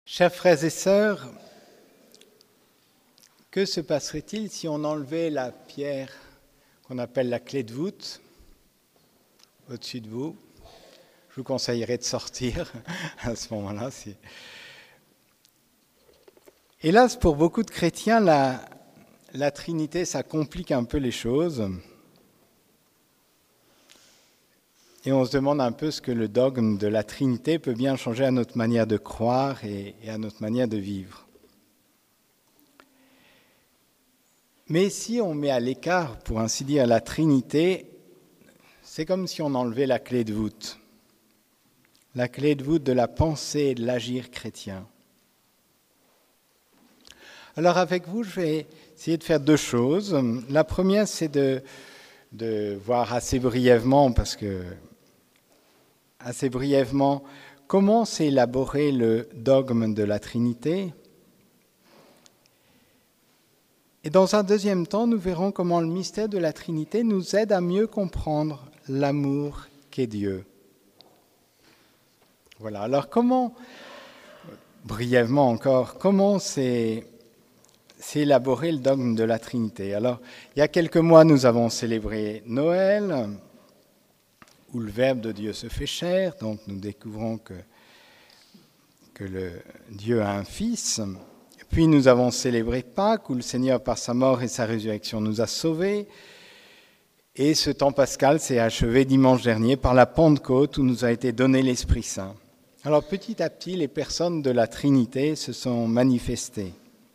Chers frères et sœurs, que se passerait-il si on enlevait la pierre qu'on appelle la clé de voûte au-dessus de vous? Je vous conseillerais de sortir à ce moment-là. Hélas, pour beaucoup de chrétiens, la Trinité, ça complique un peu les choses. Et on se demande un peu ce que le dogme de la Trinité peut bien changer à notre manière de croire et à notre manière de vivre. Mais si on met à l'écart, pour ainsi dire, la Trinité, c'est comme si on enlevait la clé de voûte. La clé de voûte de la pensée et de l'agir chrétien. Alors avec vous, je vais essayer de faire deux choses. La première, c'est de voir assez brièvement, comment s'est élaboré le dogme de la Trinité. Et dans un deuxième temps, nous verrons comment le mystère de la Trinité nous aide à mieux comprendre l'amour qu'est Dieu. Voilà, alors brièvement encore, comment s'est élaboré le dogme de la Trinité? Alors, il y a quelques mois, nous avons célébré Noël, où le Verbe de Dieu se fait chair, donc nous découvrons que le Dieu a un Fils. Puis nous avons célébré Pâques, où le Seigneur, par sa mort et sa résurrection, nous a sauvés. Et ce temps pascal s'est achevé dimanche dernier par la Pentecôte, où nous a été donné l'Esprit Saint. Alors petit à petit, les personnes de la Trinité se sont manifestées.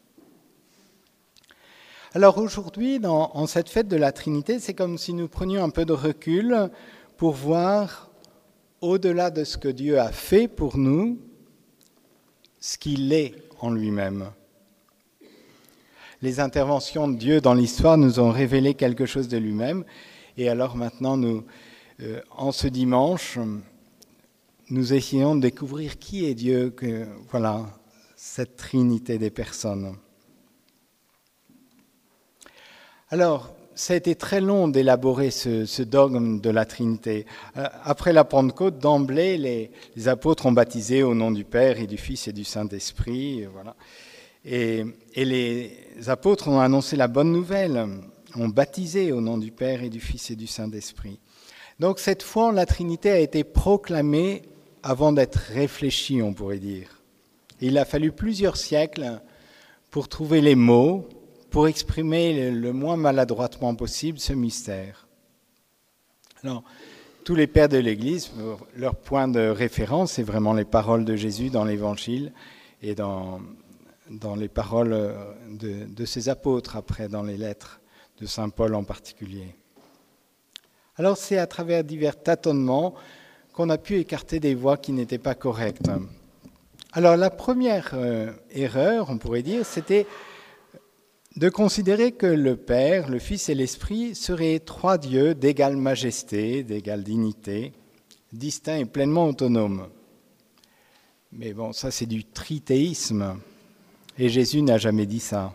Alors aujourd'hui, en cette fête de la Trinité, c'est comme si nous prenions un peu de recul pour voir, au-delà de ce que Dieu a fait pour nous, ce qu'il est en lui-même. Les interventions de Dieu dans l'histoire nous ont révélé quelque chose de lui-même. Et alors maintenant, en ce dimanche, nous essayons de découvrir qui est Dieu, cette trinité des personnes. Alors, ça a été très long d'élaborer ce dogme de la Trinité. Après la Pentecôte, d'emblée, les apôtres ont baptisé au nom du Père et du Fils et du Saint-Esprit. Voilà. Et les apôtres ont annoncé la bonne nouvelle, ont baptisé au nom du Père et du Fils et du Saint-Esprit. Donc cette foi en la Trinité a été proclamée avant d'être réfléchie, on pourrait dire. Et il a fallu plusieurs siècles pour trouver les mots, pour exprimer le moins maladroitement possible ce mystère. Alors, tous les pères de l'Église, leur point de référence, c'est vraiment les paroles de Jésus dans l'Évangile et dans les paroles de ses apôtres, après dans les lettres de saint Paul en particulier. Alors c'est à travers divers tâtonnements qu'on a pu écarter des voies qui n'étaient pas correctes. Alors la première erreur, on pourrait dire, c'était de considérer que le Père, le Fils et l'Esprit seraient trois dieux d'égale majesté, d'égale dignité, distincts et pleinement autonomes. Mais bon, ça c'est du trithéisme. Et Jésus n'a jamais dit ça.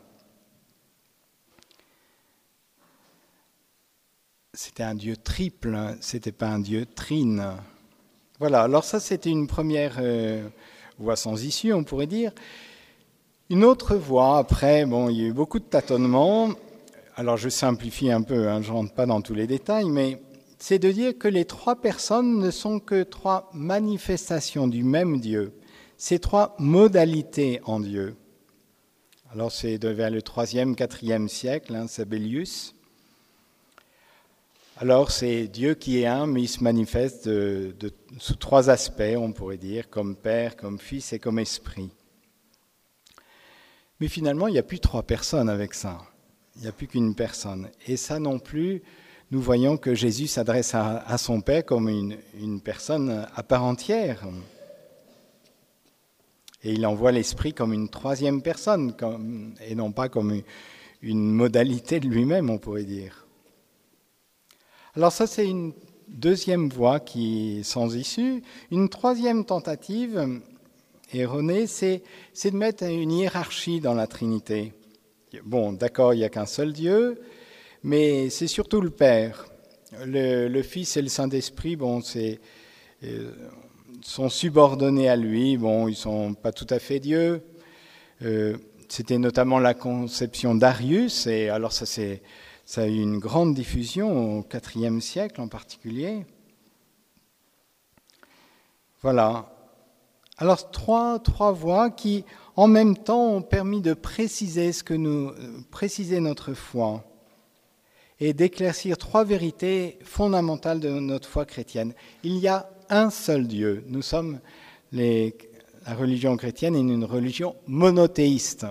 C'était un Dieu triple, c'était pas un Dieu trine. Voilà, alors ça c'était une première voie sans issue, on pourrait dire. Une autre voie, après, il y a eu beaucoup de tâtonnements. Alors je simplifie un peu, je ne rentre pas dans tous les détails, mais c'est de dire que les trois personnes ne sont que trois manifestations du même Dieu. C'est trois modalités en Dieu. Alors c'est vers le 3e, 4e siècle, Sabellius. Alors c'est Dieu qui est un, mais il se manifeste sous trois aspects, on pourrait dire, comme Père, comme Fils et comme Esprit. Mais finalement, il n'y a plus trois personnes avec ça. Il n'y a plus qu'une personne. Et ça non plus, nous voyons que Jésus s'adresse à son Père comme une personne à part entière. Et il envoie l'Esprit comme une troisième personne, et non pas comme une modalité de lui-même, on pourrait dire. Alors ça, c'est une deuxième voie qui est sans issue. Une troisième tentative erronée, c'est de mettre une hiérarchie dans la Trinité. Bon, d'accord, il n'y a qu'un seul Dieu, mais c'est surtout le Père. Le Fils et le Saint-Esprit, sont subordonnés à lui. Bon, ils ne sont pas tout à fait Dieu. C'était notamment la conception d'Arius, et alors ça a eu une grande diffusion au IVe siècle en particulier. Voilà. Alors trois voies qui, en même temps, ont permis de préciser préciser notre foi et d'éclaircir trois vérités fondamentales de notre foi chrétienne. Il y a un seul Dieu. Nous sommes la religion chrétienne est une religion monothéiste.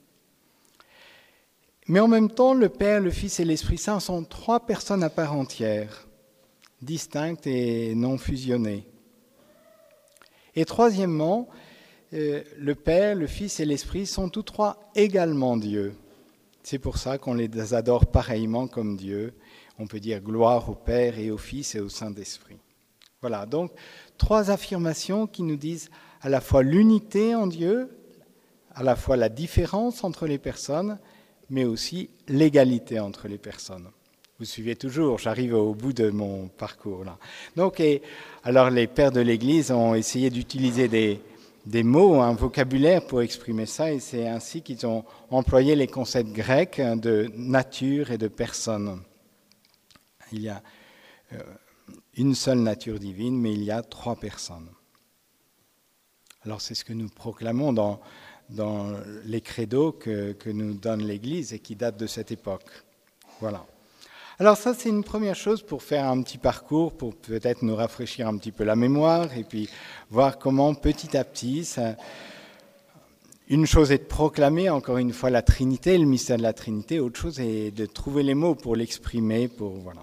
Mais en même temps, le Père, le Fils et l'Esprit Saint sont trois personnes à part entière, distinctes et non fusionnées. Et troisièmement, le Père, le Fils et l'Esprit sont tous trois également Dieu. C'est pour ça qu'on les adore pareillement comme Dieu. On peut dire gloire au Père et au Fils et au Saint-Esprit. Voilà, donc trois affirmations qui nous disent à la fois l'unité en Dieu, à la fois la différence entre les personnes, mais aussi l'égalité entre les personnes. Vous suivez toujours, j'arrive au bout de mon parcours là. Donc, alors les pères de l'Église ont essayé d'utiliser des mots, un vocabulaire pour exprimer ça, et c'est ainsi qu'ils ont employé les concepts grecs de nature et de personne. Il y a une seule nature divine, mais il y a trois personnes. Alors c'est ce que nous proclamons dans les credos que nous donne l'Église et qui datent de cette époque. Voilà. Alors ça, c'est une première chose pour faire un petit parcours, pour peut-être nous rafraîchir un petit peu la mémoire et puis voir comment petit à petit, une chose est de proclamer encore une fois la Trinité, le mystère de la Trinité, autre chose est de trouver les mots pour l'exprimer, voilà.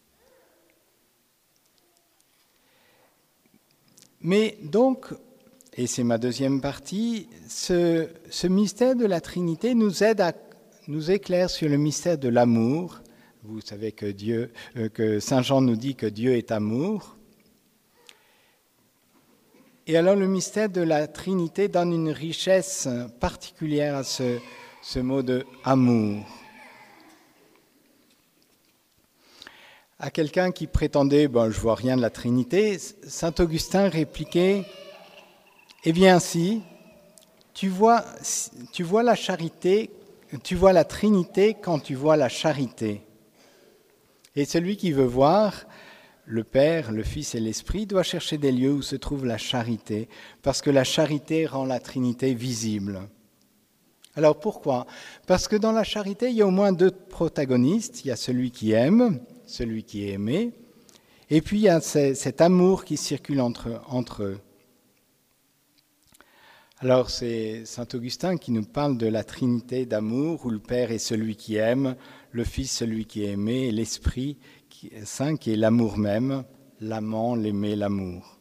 Mais donc, et c'est ma deuxième partie, ce mystère de la Trinité nous éclaire sur le mystère de l'amour. Vous savez que Saint Jean nous dit que Dieu est amour. Et alors le mystère de la Trinité donne une richesse particulière à ce mot de amour. À quelqu'un qui prétendait je vois rien de la Trinité, saint Augustin répliquait: eh bien si, tu vois la charité, tu vois la Trinité quand tu vois la charité. Et celui qui veut voir le Père, le Fils et l'Esprit doit chercher des lieux où se trouve la charité, parce que la charité rend la Trinité visible. Alors pourquoi ? Parce que dans la charité, il y a au moins deux protagonistes. Il y a celui qui aime, celui qui est aimé, et puis il y a cet amour qui circule entre eux. Alors c'est saint Augustin qui nous parle de la Trinité d'amour, où le Père est celui qui aime, le Fils celui qui est aimé, et l'Esprit Saint qui est l'amour même, l'amant, l'aimé, l'amour.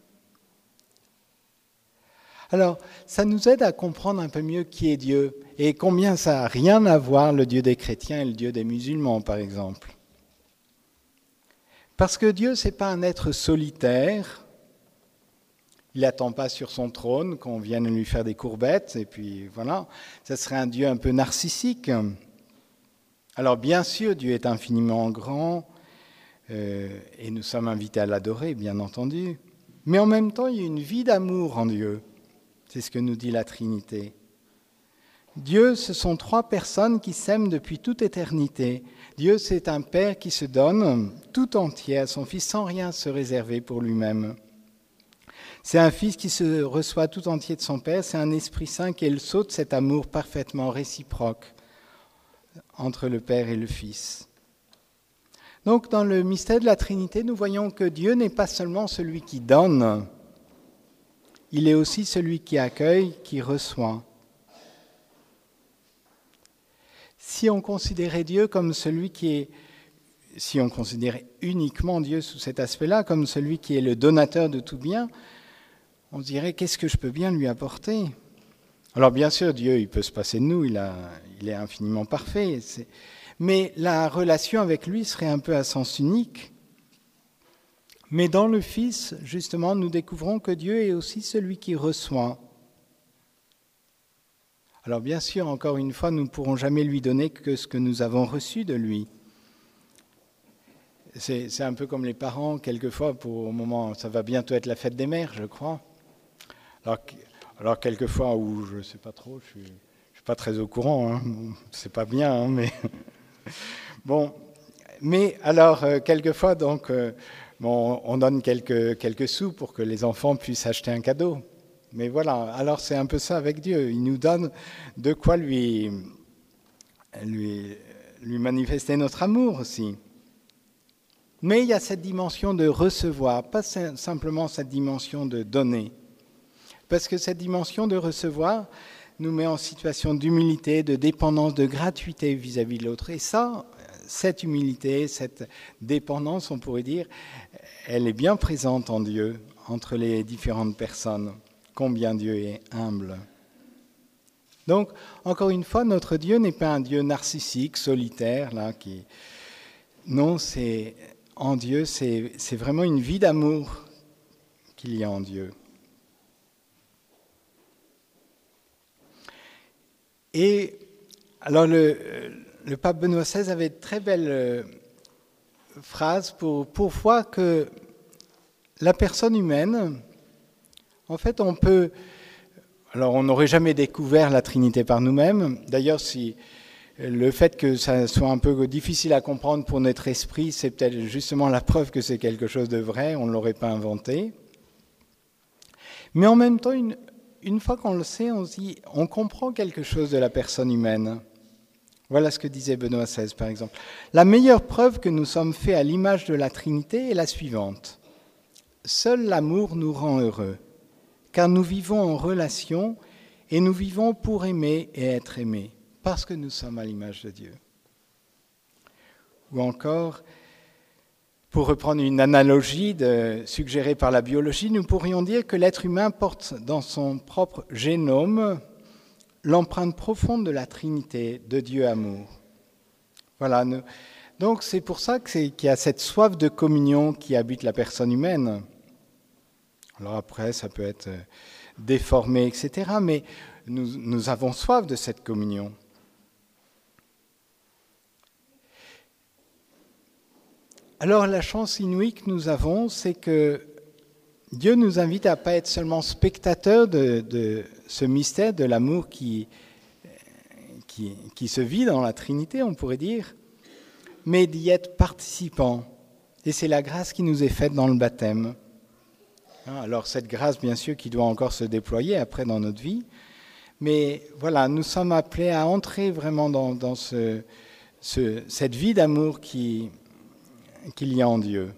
Alors ça nous aide à comprendre un peu mieux qui est Dieu, et combien ça n'a rien à voir le Dieu des chrétiens et le Dieu des musulmans par exemple. Parce que Dieu, ce n'est pas un être solitaire. Il n'attend pas sur son trône qu'on vienne lui faire des courbettes, et puis voilà, ça serait un Dieu un peu narcissique. Alors bien sûr, Dieu est infiniment grand, et nous sommes invités à l'adorer, bien entendu. Mais en même temps, il y a une vie d'amour en Dieu. C'est ce que nous dit la Trinité. Dieu, ce sont trois personnes qui s'aiment depuis toute éternité. Dieu, c'est un Père qui se donne tout entier à son Fils sans rien se réserver pour lui-même. C'est un Fils qui se reçoit tout entier de son Père, c'est un Esprit Saint qui est le sceau de cet amour parfaitement réciproque entre le Père et le Fils. Donc dans le mystère de la Trinité, nous voyons que Dieu n'est pas seulement celui qui donne, il est aussi celui qui accueille, qui reçoit. Si on considérait Dieu comme celui qui est, si on considérait uniquement Dieu sous cet aspect-là, comme celui qui est le donateur de tout bien, on se dirait, qu'est-ce que je peux bien lui apporter ? Alors bien sûr, Dieu, il peut se passer de nous, il est infiniment parfait, mais la relation avec lui serait un peu à sens unique. Mais dans le Fils, justement, nous découvrons que Dieu est aussi celui qui reçoit. Alors bien sûr, encore une fois, nous ne pourrons jamais lui donner que ce que nous avons reçu de lui. c'est un peu comme les parents, quelquefois, au moment, ça va bientôt être la fête des mères, je crois. Alors quelquefois, où je ne sais pas trop, je suis pas très au courant, hein, c'est pas bien, hein, mais bon. Mais alors, quelquefois, donc, on donne quelques sous pour que les enfants puissent acheter un cadeau. Mais voilà, alors c'est un peu ça avec Dieu. Il nous donne de quoi lui manifester notre amour aussi. Mais il y a cette dimension de recevoir, pas simplement cette dimension de donner. Parce que cette dimension de recevoir nous met en situation d'humilité, de dépendance, de gratuité vis-à-vis de l'autre. Et ça, cette humilité, cette dépendance, on pourrait dire, elle est bien présente en Dieu, entre les différentes personnes. Combien Dieu est humble. Donc, encore une fois, notre Dieu n'est pas un Dieu narcissique, solitaire, là, Non, en Dieu, c'est vraiment une vie d'amour qu'il y a en Dieu. Et alors, le pape Benoît XVI avait de très belles phrases pour voir que la personne humaine, en fait, alors on n'aurait jamais découvert la Trinité par nous-mêmes. D'ailleurs, si le fait que ça soit un peu difficile à comprendre pour notre esprit, c'est peut-être justement la preuve que c'est quelque chose de vrai, on ne l'aurait pas inventé. Mais en même temps, une fois qu'on le sait, on comprend quelque chose de la personne humaine. Voilà ce que disait Benoît XVI, par exemple. La meilleure preuve que nous sommes faits à l'image de la Trinité est la suivante. Seul l'amour nous rend heureux, car nous vivons en relation et nous vivons pour aimer et être aimés, parce que nous sommes à l'image de Dieu. Ou encore, pour reprendre une analogie suggérée par la biologie, nous pourrions dire que l'être humain porte dans son propre génome l'empreinte profonde de la Trinité, de Dieu amour. Voilà. Donc c'est pour ça qu'il y a cette soif de communion qui habite la personne humaine. Alors après, ça peut être déformé, etc. Mais nous avons soif de cette communion. Alors la chance inouïe que nous avons, c'est que Dieu nous invite à ne pas être seulement spectateurs de ce mystère de l'amour qui se vit dans la Trinité, on pourrait dire, mais d'y être participants. Et c'est la grâce qui nous est faite dans le baptême. Alors cette grâce, bien sûr, qui doit encore se déployer après dans notre vie, mais voilà, nous sommes appelés à entrer vraiment dans cette vie d'amour qu'il y a en Dieu.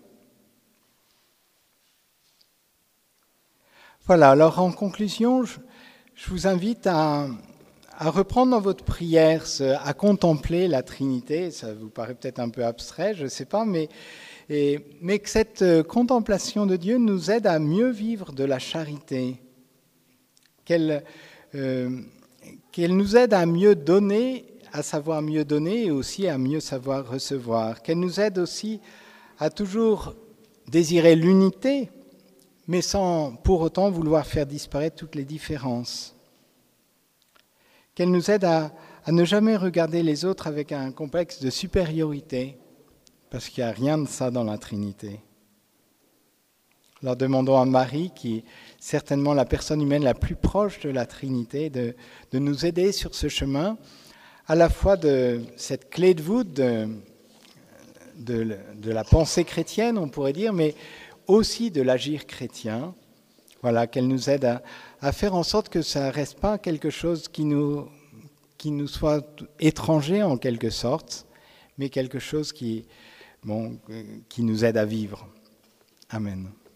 Voilà, alors en conclusion, je vous invite à reprendre dans votre prière, à contempler la Trinité. Ça vous paraît peut-être un peu abstrait, je ne sais pas, mais que cette contemplation de Dieu nous aide à mieux vivre de la charité, qu'elle nous aide à mieux donner, à savoir mieux donner et aussi à mieux savoir recevoir, qu'elle nous aide aussi à toujours désirer l'unité, mais sans pour autant vouloir faire disparaître toutes les différences. Qu'elle nous aide à ne jamais regarder les autres avec un complexe de supériorité, parce qu'il n'y a rien de ça dans la Trinité. Alors demandons à Marie, qui est certainement la personne humaine la plus proche de la Trinité, de nous aider sur ce chemin, à la fois de cette clé de voûte de la pensée chrétienne, on pourrait dire, mais aussi de l'agir chrétien. Voilà, qu'elle nous aide à faire en sorte que ça ne reste pas quelque chose qui nous soit étranger en quelque sorte, mais quelque chose qui nous aide à vivre. Amen.